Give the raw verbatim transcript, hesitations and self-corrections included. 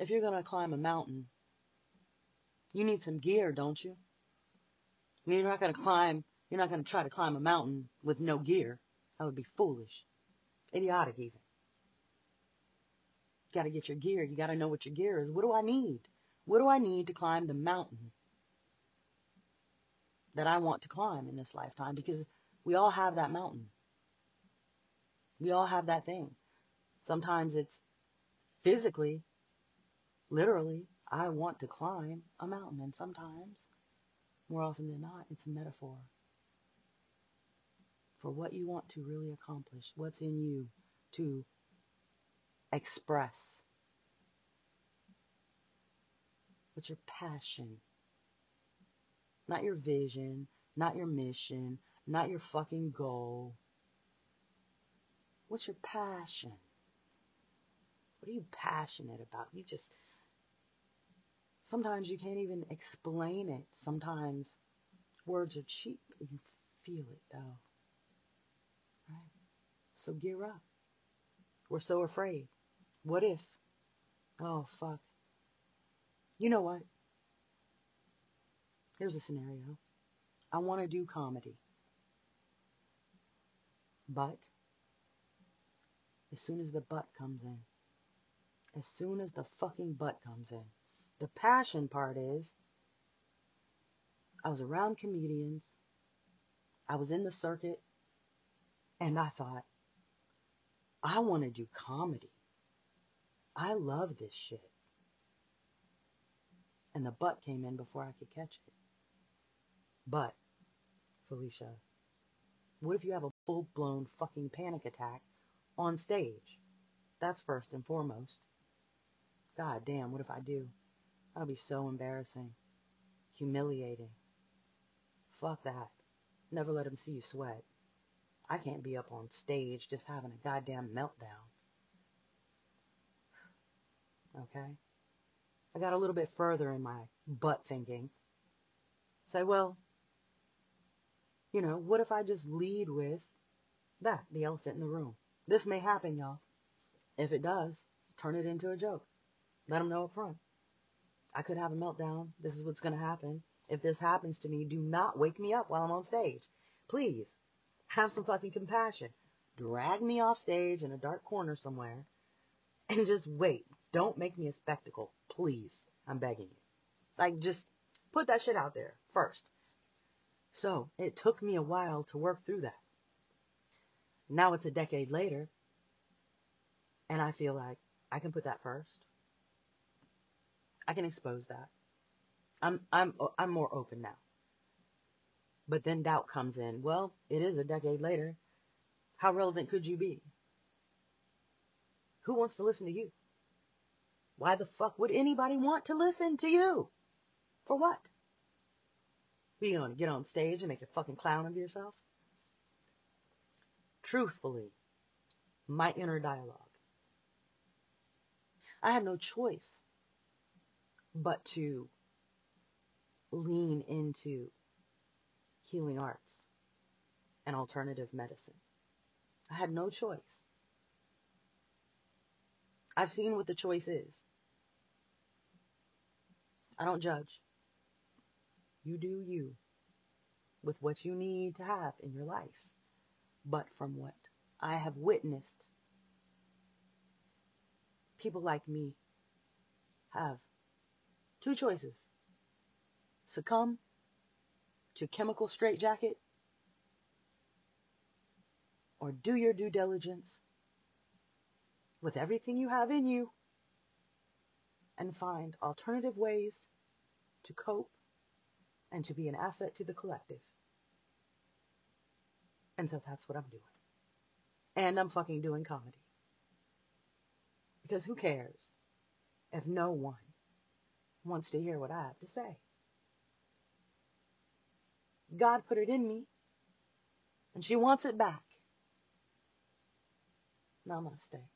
if you're going to climb a mountain, you need some gear, don't you? I mean, you're not going to climb, you're not going to try to climb a mountain with no gear. That would be foolish. Idiotic even. You got to get your gear. You got to know what your gear is. What do I need? What do I need to climb the mountain that I want to climb in this lifetime? Because we all have that mountain. We all have that thing. Sometimes it's physically, literally, I want to climb a mountain. And sometimes, more often than not, it's a metaphor for what you want to really accomplish, what's in you to express, what's your passion, not your vision, not your mission, not your fucking goal. What's your passion? What are you passionate about? You just, sometimes you can't even explain it. Sometimes words are cheap. You feel it though. Right? So gear up. We're so afraid. What if? Oh, fuck. You know what? Here's a scenario. I want to do comedy. But as soon as the butt comes in, as soon as the fucking butt comes in, the passion part is, I was around comedians, I was in the circuit, and I thought, I want to do comedy. I love this shit. And the butt came in before I could catch it. But, Felicia, what if you have a full-blown fucking panic attack on stage? That's first and foremost. God damn, what if I do? That'll be so embarrassing. Humiliating. Fuck that. Never let them see you sweat. I can't be up on stage just having a goddamn meltdown. Okay? I got a little bit further in my butt thinking. Say, well, you know, what if I just lead with that, the elephant in the room? This may happen, y'all. If it does, turn it into a joke. Let them know up front. I could have a meltdown. This is what's going to happen. If this happens to me, do not wake me up while I'm on stage. Please, have some fucking compassion. Drag me off stage in a dark corner somewhere and just wait. Don't make me a spectacle. Please. I'm begging you. Like, just put that shit out there first. So, it took me a while to work through that. Now it's a decade later, and I feel like I can put that first. I can expose that. I'm I'm I'm more open now. But then doubt comes in. Well, it is a decade later. How relevant could you be? Who wants to listen to you? Why the fuck would anybody want to listen to you? For what? Are you going to get on stage and make a fucking clown of yourself? Truthfully, my inner dialogue. I had no choice but to lean into healing arts and alternative medicine. I had no choice. I've seen what the choice is. I don't judge. You do you with what you need to have in your life. But from what I have witnessed, people like me have two choices. Succumb to chemical straitjacket, or do your due diligence with everything you have in you and find alternative ways to cope and to be an asset to the collective. And so that's what I'm doing. And I'm fucking doing comedy. Because who cares if no one wants to hear what I have to say? God put it in me, and she wants it back. Namaste.